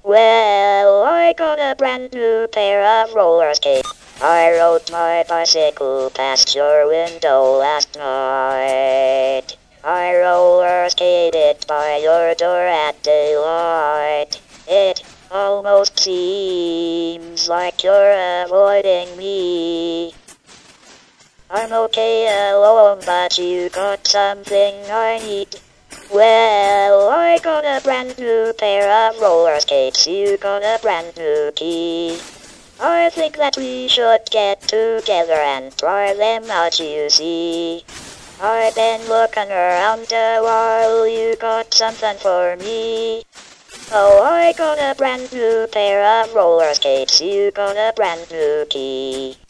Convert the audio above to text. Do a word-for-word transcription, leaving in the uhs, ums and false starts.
Well, I got a brand new pair of roller skates. I rode my bicycle past your window last night. I roller skated by your door at daylight. It almost seems like you're avoiding me. I'm okay alone, but you got something I need. Well, I got a brand new pair of roller skates, you got a brand new key. I think that we should get together and try them out, you see. I've been looking around a while, you got something for me. Oh, I got a brand new pair of roller skates, you got a brand new key.